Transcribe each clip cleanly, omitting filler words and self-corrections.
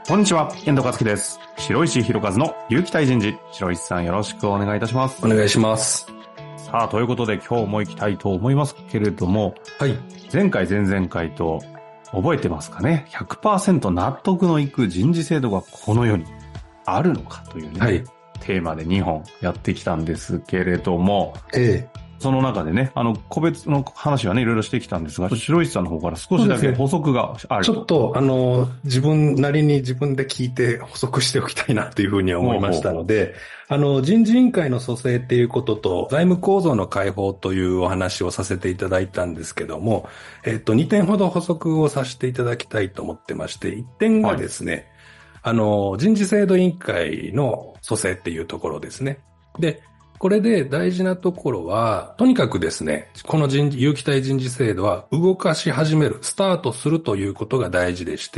こんにちは、遠藤和樹です。白石弘和の有機体人事。白石さんよろしくお願いいたします。 お願いします。 さあ、ということで今日も行きたいと思いますけれども、 はい。 前回前々回と覚えてますかね。 100% 納得のいく人事制度がこの世にあるのかというね、 はい。 テーマで2本やってきたんですけれども、その中でね、個別の話はね、いろいろしてきたんですが、白石さんの方から少しだけ補足があると。 ちょっと、自分なりに自分で聞いて補足しておきたいなというふうに思いましたので、人事委員会の組成っていうことと、財務構造の開放というお話をさせていただいたんですけども、2点ほど補足をさせていただきたいと思ってまして、1点がですね、人事制度委員会の組成っていうところですね。で、これで大事なところは、とにかくですね、この有機体人事制度は動かし始める、スタートするということが大事でして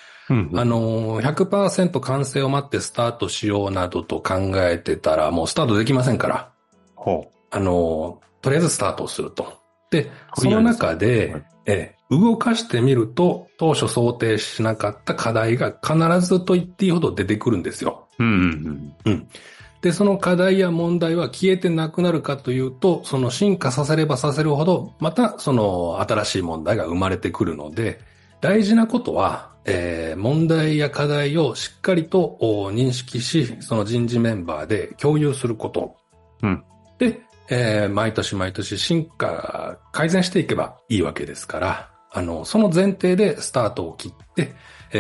、100% 完成を待ってスタートしようなどと考えてたらもうスタートできませんから、とりあえずスタートをすると。で、その中で、動かしてみると当初想定しなかった課題が必ずと言っていいほど出てくるんですよ。で、その課題や問題は消えてなくなるかというと、その進化させればさせるほど、またその新しい問題が生まれてくるので、大事なことは、問題や課題をしっかりと認識し、その人事メンバーで共有すること。で、毎年毎年改善していけばいいわけですから、その前提でスタートを切って、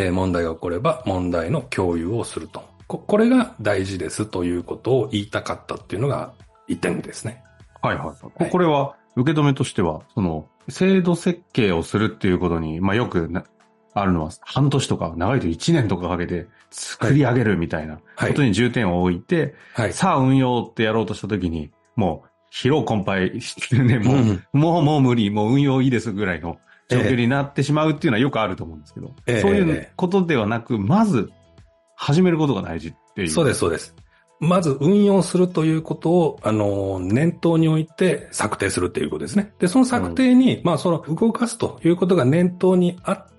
問題が起これば問題の共有をすると。これが大事ですということを言いたかったっていうのが一点ですね。 はいはい。これは受け止めとしては、制度設計をするっていうことに、よくあるのは半年とか長いと1年とかかけて作り上げるみたいなことに重点を置いて、さあ運用ってやろうとしたときに、もう疲労困憊してね、もう無理、もう運用いいですぐらいの状況になってしまうっていうのはよくあると思うんですけど、そういうことではなく、まず始めることが大事っていう。 そうです、そうです。まず運用するということを、念頭に置いて策定するということですね。で、その策定に、その動かすということが念頭にあって、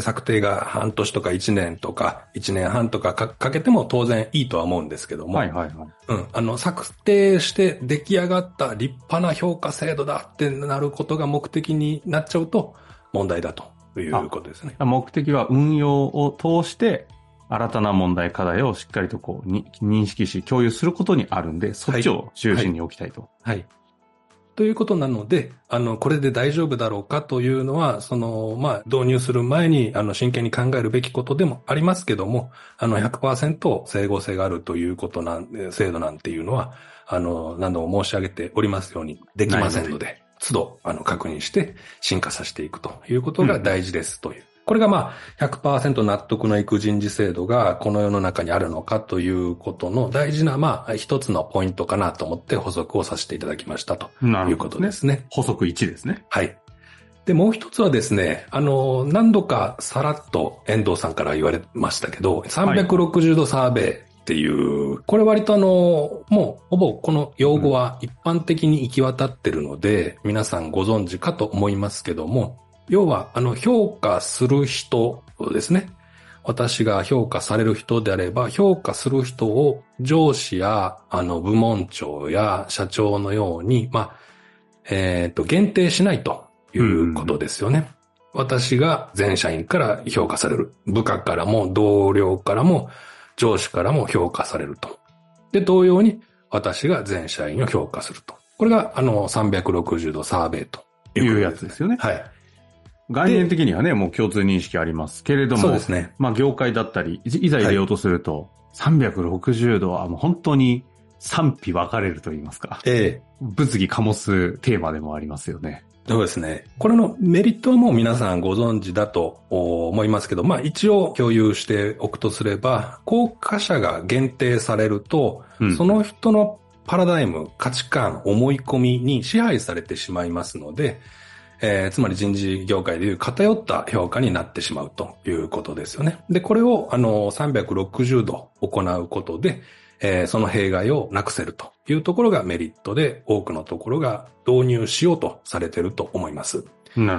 策定が半年とか1年とか1年半とかかけても当然いいとは思うんですけども。策定して出来上がった立派な評価制度だってなることが目的になっちゃうと問題だということですね。 目的は運用を通して、新たな問題課題をしっかりと認識し共有することにあるんで、そっちを中心に置きたいと。 ということなので、これで大丈夫だろうかというのは、導入する前に、真剣に考えるべきことでもありますけども、100% 整合性があるということ制度なんていうのは、何度も申し上げておりますようにできませんので、都度、確認して進化させていくということが大事ですという。これが100% 納得のいく人事制度がこの世の中にあるのかということの大事な一つのポイントかなと思って補足をさせていただきましたということですね。 補足1ですね。 はい。で、もう一つはですね、何度かさらっと遠藤さんから言われましたけど、360度サーベイっていう、これ割ともうほぼこの用語は一般的に行き渡ってるので、皆さんご存知かと思いますけども、要は、評価する人ですね。私が評価される人であれば、評価する人を上司や、部門長や社長のように、限定しないということですよね。私が全社員から評価される。部下からも同僚からも上司からも評価されると。で、同様に私が全社員を評価すると。これが、360度サーベイというやつですよね。 はい。 概念的にはね、もう共通認識ありますけれども、 そうですね。 業界だったり、いざ入れようとすると、360度はもう本当に賛否分かれると言いますか。物議醸すテーマでもありますよね。 そうですね。これのメリットはもう皆さんご存知だと思いますけど、一応共有しておくとすれば、候補者が限定されると、その人のパラダイム、価値観、思い込みに支配されてしまいますので、つまり人事業界でいう偏った評価になってしまうということですよね。で、これを360度行うことで、その弊害をなくせるというところがメリットで、多くのところが導入しようとされていると思います。 なるほど。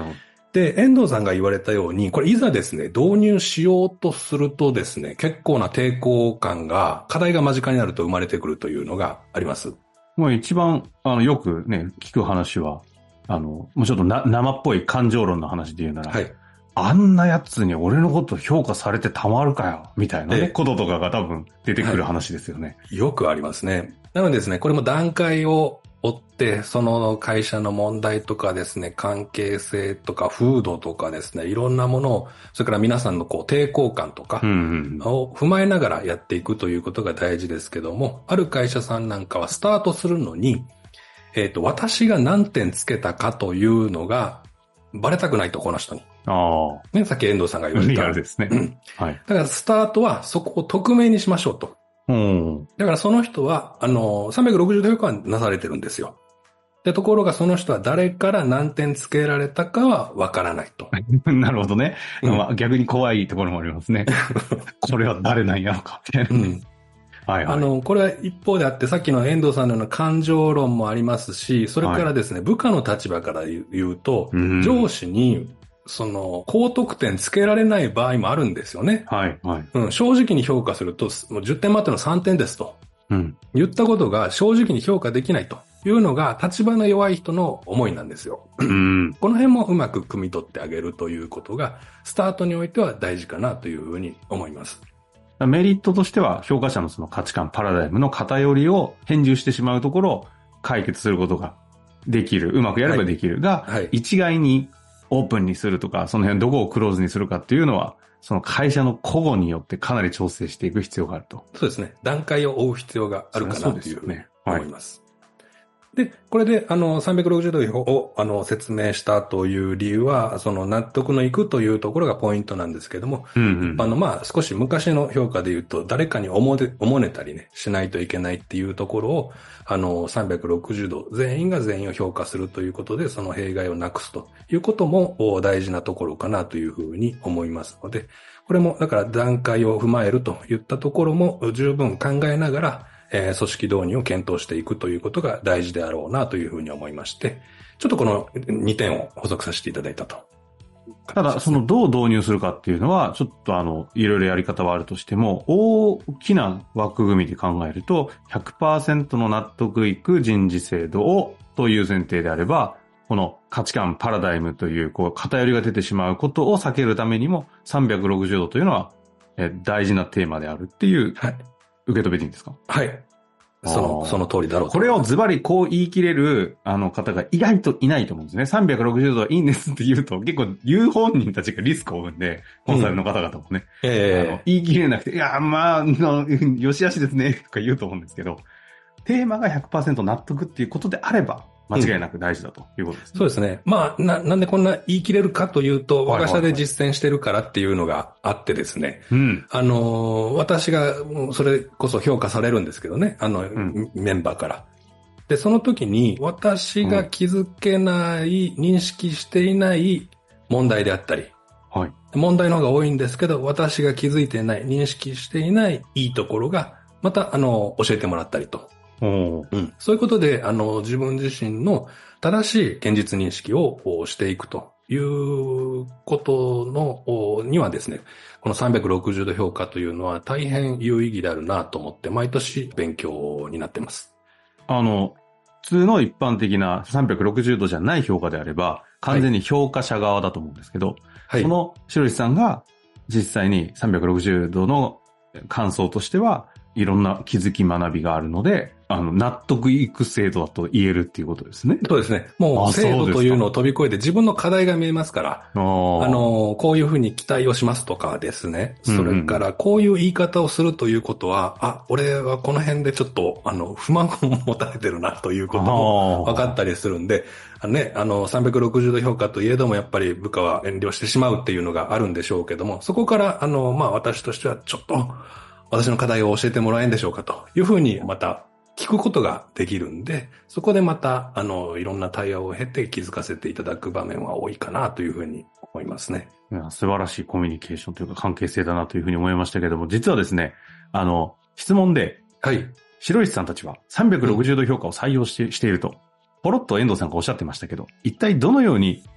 で、遠藤さんが言われたように、これいざですね、導入しようとするとですね、結構な抵抗感が、課題が間近になると生まれてくるというのがあります。 もう一番、よくね、聞く話は、もうちょっと生っぽい感情論の話で言うなら、はい。あんなやつに俺のこと評価されてたまるかよ、みたいなね、こととかが多分出てくる話ですよね。 はい、よくありますね。なのでですね、これも段階を追って、その会社の問題とかですね、関係性とか風土とかですね、いろんなものを、それから皆さんの抵抗感とかを踏まえながらやっていくということが大事ですけども、ある会社さんなんかはスタートするのに、私が何点つけたかというのがバレたくないと、この人に。ね、さっき遠藤さんが言われた。 リアルですね。 はい。だからスタートはそこを匿名にしましょうと。だからその人は、360度評価はなされてるんですよ。で、ところがその人は誰から何点つけられたかはわからないと。 なるほどね。まあ、逆に怖いところもありますね。これは誰なんやろか、みたいな。はいはい。 これは一方であって、さっきの遠藤さんのような感情論もありますし、それからですね、部下の立場から言うと、上司に、高得点つけられない場合もあるんですよね。 はい、はい。 正直に評価すると、もう10点満点の3点ですと。言ったことが正直に評価できないというのが、立場の弱い人の思いなんですよ。この辺もうまく汲み取ってあげるということが、スタートにおいては大事かなというふうに思います。 メリットとしては、評価者のその価値観、パラダイムの偏りを返従してしまうところを解決することができる。うまくやればできる。が、一概にオープンにするとか、その辺どこをクローズにするかっていうのは、その会社の個々によってかなり調整していく必要があると。 そうですね。段階を追う必要があるかなというふうに思います。で、これで、360度を、説明したという理由は、その納得のいくというところがポイントなんですけども、一般の、少し昔の評価で言うと、誰かにおもねたりね、しないといけないっていうところを、360度、全員が全員を評価するということで、その弊害をなくすということも大事なところかなというふうに思いますので、これも、だから段階を踏まえるといったところも十分考えながら、組織導入を検討していくということが大事であろうなというふうに思いまして、ちょっとこの2点を補足させていただいたと。 ただ、どう導入するかっていうのは、ちょっといろいろやり方はあるとしても、大きな枠組みで考えると、100% の納得いく人事制度をという前提であれば、この価値観、パラダイムという、偏りが出てしまうことを避けるためにも、360度というのは、大事なテーマであるっていう、はい。受け止めていいんですか？ はい。その通りだろうと。 これをズバリこう言い切れる、方が意外といないと思うんですね。360度はいいんですって言うと、結構言う本人たちがリスクを生んで、コンサルの方々もね。言い切れなくて、いや、よしあしですね、とか言うと思うんですけど、テーマが 100% 納得っていうことであれば、間違いなく大事だということですね。 そうですね。なんでこんな言い切れるかというと、我が社で実践してるからっていうのがあってですね。私が、それこそ評価されるんですけどね。メンバーから。で、その時に、私が気づけない、認識していない問題であったり。はい。問題の方が多いんですけど、私が気づいていない、認識していないいいところが、また、教えてもらったりと。そういうことで、自分自身の正しい現実認識をしていくということにはですね、この360度評価というのは大変有意義であるなと思って、毎年勉強になってます。 普通の一般的な360度じゃない評価であれば、完全に評価者側だと思うんですけど、はい、その白石さんが実際に360度の感想としては、いろんな気づき学びがあるので、納得いく制度だと言えるっていうことですね。 そうですね。もう制度というのを飛び越えて自分の課題が見えますから、こういうふうに期待をしますとかですね。それからこういう言い方をするということは、俺はこの辺でちょっと、不満を持たれてるなということも分かったりするんで、360度評価といえどもやっぱり部下は遠慮してしまうっていうのがあるんでしょうけども、そこから、私としてはちょっと、私の課題を教えてもらえんでしょうかというふうにまた聞くことができるんで、そこでまた、いろんな対話を経て気づかせていただく場面は多いかなというふうに思いますね。 いや、素晴らしいコミュニケーションというか関係性だなというふうに思いましたけども、実はですね、質問で、はい。白石さんたちは360度評価を採用していると、ポロッと遠藤さんがおっしゃってましたけど、一体どのように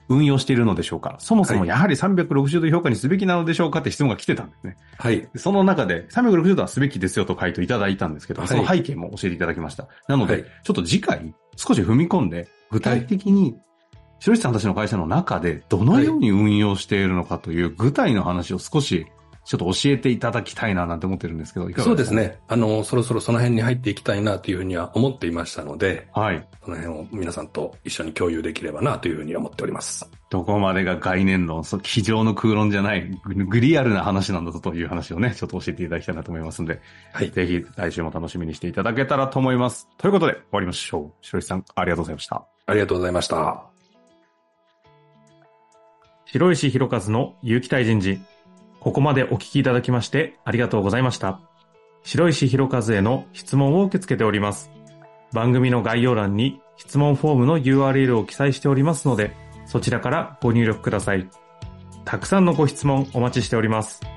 運用しているのでしょうか？そもそもやはり360度評価にすべきなのでしょうかって質問が来てたんですね。 はい。 その中で360度はすべきですよと回答いただいたんですけど、その背景も教えていただきました。なので、ちょっと次回少し踏み込んで、具体的に白石さんたちの会社の中でどのように運用しているのかという具体の話を少しちょっと教えていただきたいななんて思ってるんですけど、いかがですか？ そうですね。そろそろその辺に入っていきたいなというふうには思っていましたので、 はい。 その辺を皆さんと一緒に共有できればなというふうに思っております。 どこまでが概念論、机上の空論じゃない、グリアルな話なんだぞという話をね、ちょっと教えていただきたいなと思いますので、はい。ぜひ来週も楽しみにしていただけたらと思います。ということで、終わりましょう。白石さん、ありがとうございました。 ありがとうございました。 白石弘和の有機体人事。ここまでお聞きいただきましてありがとうございました。白石弘和への質問を受け付けております。番組の概要欄に質問フォームの URL を記載しておりますので、そちらからご入力ください。たくさんのご質問お待ちしております。